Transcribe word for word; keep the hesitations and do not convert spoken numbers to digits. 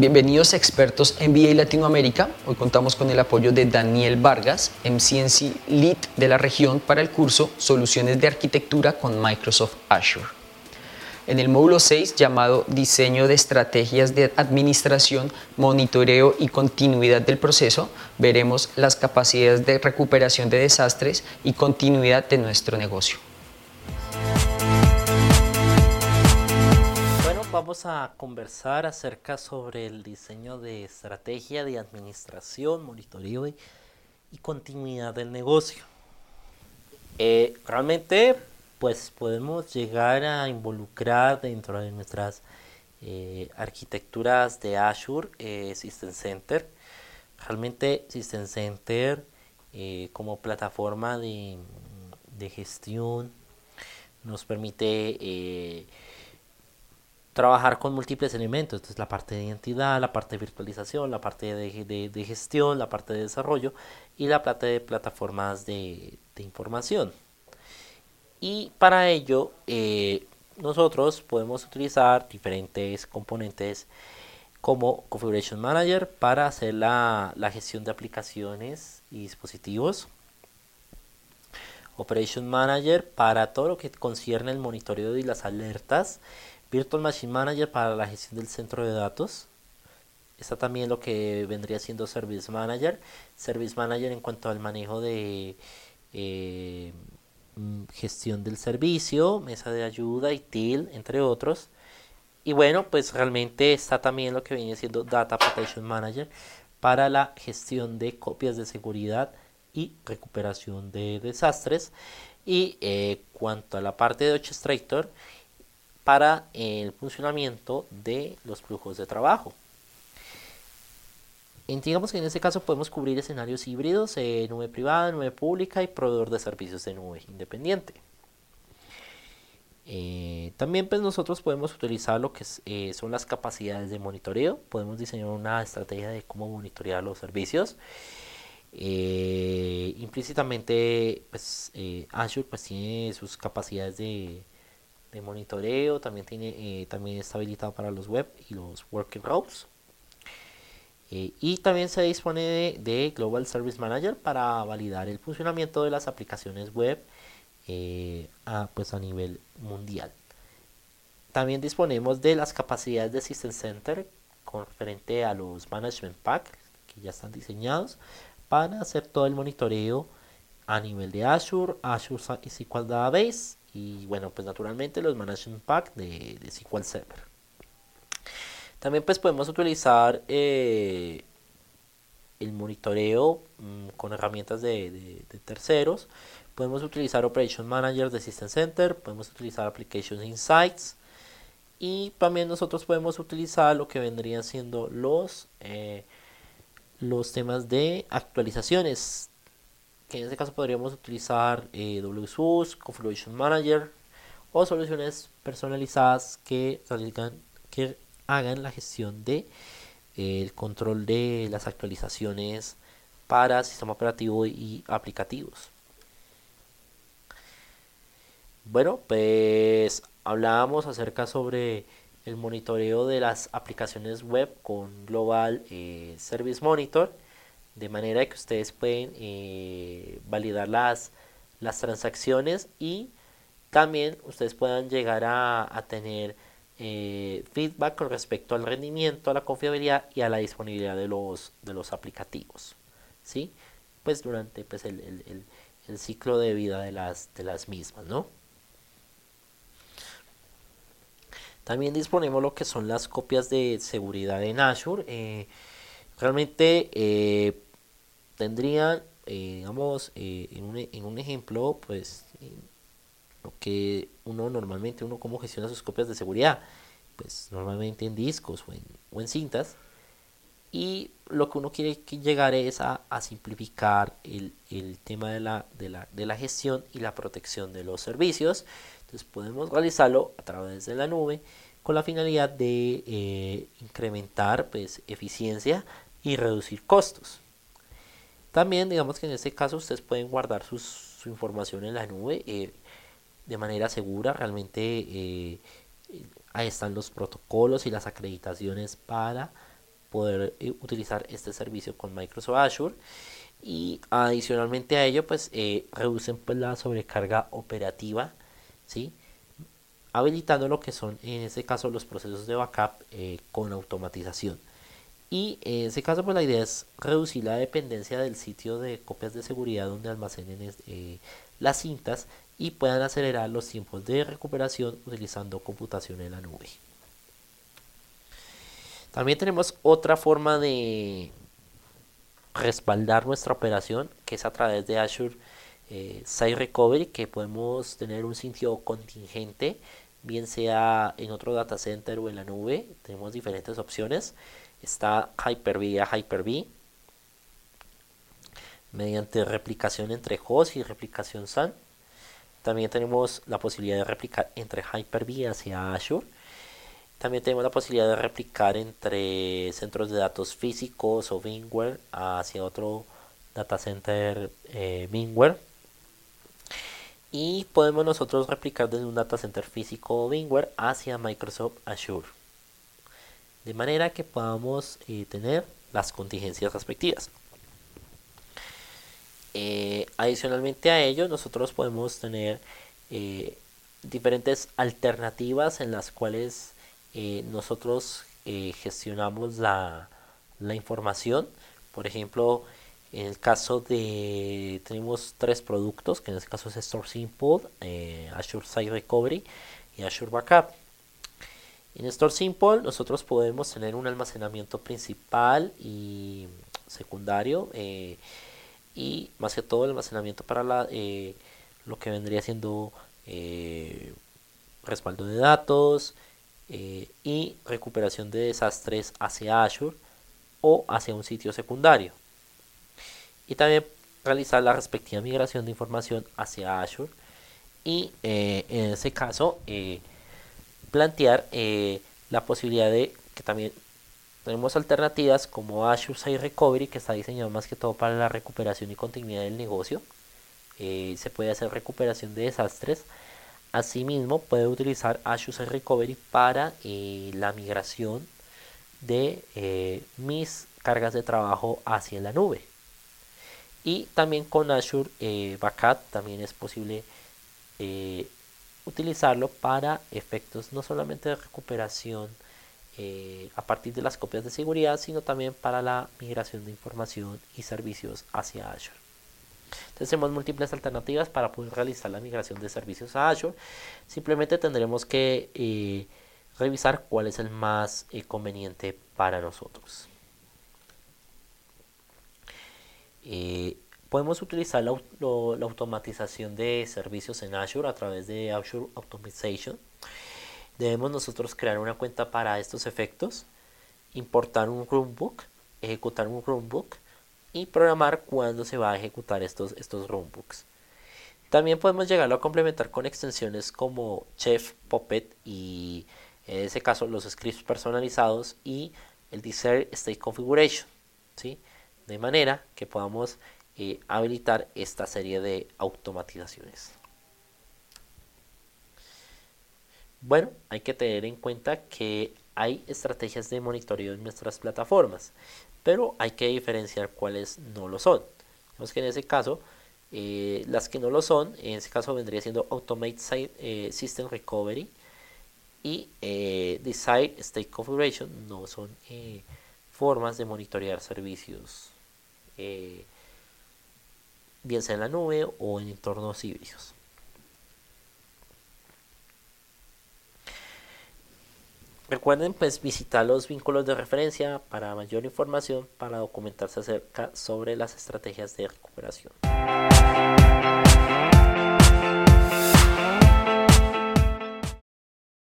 Bienvenidos a Expertos M B A Latinoamérica. Hoy contamos con el apoyo de Daniel Vargas, M C N C Lead de la región para el curso Soluciones de Arquitectura con Microsoft Azure. En el módulo seis, llamado Diseño de Estrategias de Administración, Monitoreo y Continuidad del Proceso, veremos las capacidades de recuperación de desastres y continuidad de nuestro negocio. Bueno, vamos a conversar acerca sobre el diseño de estrategia de administración, monitoreo y, y continuidad del negocio. Eh, realmente, pues podemos llegar a involucrar dentro de nuestras eh, arquitecturas de Azure eh, System Center. Realmente System Center eh, como plataforma de, de gestión nos permite eh, trabajar con múltiples elementos. Entonces la parte de identidad, la parte de virtualización, la parte de, de, de gestión, la parte de desarrollo y la parte de plataformas de, de información. Y para ello eh, nosotros podemos utilizar diferentes componentes como Configuration Manager para hacer la, la gestión de aplicaciones y dispositivos, Operation Manager para todo lo que concierne el monitoreo y las alertas, Virtual Machine Manager para la gestión del centro de datos. Está también lo que vendría siendo Service Manager. Service Manager en cuanto al manejo de eh, gestión del servicio, mesa de ayuda y T I L, entre otros. Y bueno, pues realmente está también lo que viene siendo Data Protection Manager para la gestión de copias de seguridad y recuperación de desastres. Y eh, cuanto a la parte de Orchestrator, para el funcionamiento de los flujos de trabajo. En, digamos que en este caso podemos cubrir escenarios híbridos, eh, nube privada, nube pública y proveedor de servicios de nube independiente. Eh, también pues nosotros podemos utilizar lo que es, eh, son las capacidades de monitoreo. Podemos diseñar una estrategia de cómo monitorear los servicios. Eh, implícitamente pues, eh, Azure pues, tiene sus capacidades de de monitoreo, también tiene eh, también está habilitado para los web y los working groups, eh, y también se dispone de, de Global Service Manager para validar el funcionamiento de las aplicaciones web eh, a, pues a nivel mundial. También disponemos de las capacidades de System Center con frente a los Management Pack que ya están diseñados para hacer todo el monitoreo a nivel de Azure, Azure S Q L Database y bueno, pues naturalmente los Management Pack de, de S Q L Server. También pues podemos utilizar eh, el monitoreo mmm, con herramientas de, de, de terceros. Podemos utilizar Operation Manager de System Center, podemos utilizar Application Insights y también nosotros podemos utilizar lo que vendrían siendo los, eh, los temas de actualizaciones, que en este caso podríamos utilizar eh, W S U S, Configuration Manager o soluciones personalizadas que, que hagan la gestión de eh, el control de las actualizaciones para sistema operativo y aplicativos. Bueno, pues hablábamos acerca sobre el monitoreo de las aplicaciones web con Global eh, Service Monitor, de manera que ustedes pueden eh, validar las, las transacciones y también ustedes puedan llegar a, a tener eh, feedback con respecto al rendimiento, a la confiabilidad y a la disponibilidad de los, de los aplicativos, ¿sí? Pues durante pues, el, el, el, el ciclo de vida de las, de las mismas, ¿no? También disponemos lo que son las copias de seguridad en Azure. Eh, realmente eh, tendrían, eh, digamos, eh, en, un, en un ejemplo, pues lo que uno normalmente, uno cómo gestiona sus copias de seguridad, pues normalmente en discos o en, o en cintas, y lo que uno quiere llegar es a, a simplificar el, el tema de la, de, la, de la gestión y la protección de los servicios. Entonces podemos realizarlo a través de la nube con la finalidad de eh, incrementar pues, eficiencia y reducir costos. También digamos que en este caso ustedes pueden guardar sus, su información en la nube eh, de manera segura. Realmente eh, ahí están los protocolos y las acreditaciones para poder eh, utilizar este servicio con Microsoft Azure. Y adicionalmente a ello, pues eh, reducen pues la sobrecarga operativa, ¿sí? Habilitando lo que son en este caso los procesos de backup eh, con automatización. Y en este caso pues la idea es reducir la dependencia del sitio de copias de seguridad donde almacenen eh, las cintas y puedan acelerar los tiempos de recuperación utilizando computación en la nube. También tenemos otra forma de respaldar nuestra operación, que es a través de Azure eh, Site Recovery, que podemos tener un sitio contingente, bien sea en otro data center o en la nube. Tenemos diferentes opciones. Está Hyper-V a Hyper-V, mediante replicación entre host y replicación S A N. También tenemos la posibilidad de replicar entre Hyper-V hacia Azure. También tenemos la posibilidad de replicar entre centros de datos físicos o VMware hacia otro data center eh, VMware. Y podemos nosotros replicar desde un data center físico o VMware hacia Microsoft Azure. De manera que podamos eh, tener las contingencias respectivas. Eh, adicionalmente a ello, nosotros podemos tener eh, diferentes alternativas en las cuales eh, nosotros eh, gestionamos la, la información. Por ejemplo, en el caso de, tenemos tres productos, que en este caso es StorSimple, eh, Azure Site Recovery y Azure Backup. En StorSimple nosotros podemos tener un almacenamiento principal y secundario, eh, y más que todo el almacenamiento para la, eh, lo que vendría siendo eh, respaldo de datos eh, y recuperación de desastres hacia Azure o hacia un sitio secundario, y también realizar la respectiva migración de información hacia Azure y eh, en ese caso eh, plantear eh, la posibilidad de que también tenemos alternativas como Azure Site Recovery, que está diseñado más que todo para la recuperación y continuidad del negocio. Eh, se puede hacer recuperación de desastres. Asimismo, puede utilizar Azure Site Recovery para eh, la migración de eh, mis cargas de trabajo hacia la nube. Y también con Azure eh, Backup también es posible eh, utilizarlo para efectos no solamente de recuperación Eh, a partir de las copias de seguridad, sino también para la migración de información y servicios hacia Azure. Entonces tenemos múltiples alternativas para poder realizar la migración de servicios a Azure. Simplemente tendremos que eh, revisar cuál es el más eh, conveniente para nosotros. Eh, podemos utilizar la, lo, la automatización de servicios en Azure a través de Azure Automation. Debemos nosotros crear una cuenta para estos efectos, importar un runbook, ejecutar un runbook y programar cuándo se va a ejecutar estos, estos runbooks. También podemos llegarlo a complementar con extensiones como Chef, Puppet y en ese caso los scripts personalizados y el Desired State Configuration, ¿sí? De manera que podamos eh, habilitar esta serie de automatizaciones. Bueno, hay que tener en cuenta que hay estrategias de monitoreo en nuestras plataformas, pero hay que diferenciar cuáles no lo son. Vemos que en ese caso, eh, las que no lo son, en ese caso vendría siendo Automate Site, eh, System Recovery y eh, Desired State Configuration, no son eh, formas de monitorear servicios, eh, bien sea en la nube o en entornos híbridos. Recuerden pues visitar los vínculos de referencia para mayor información, para documentarse acerca sobre las estrategias de recuperación.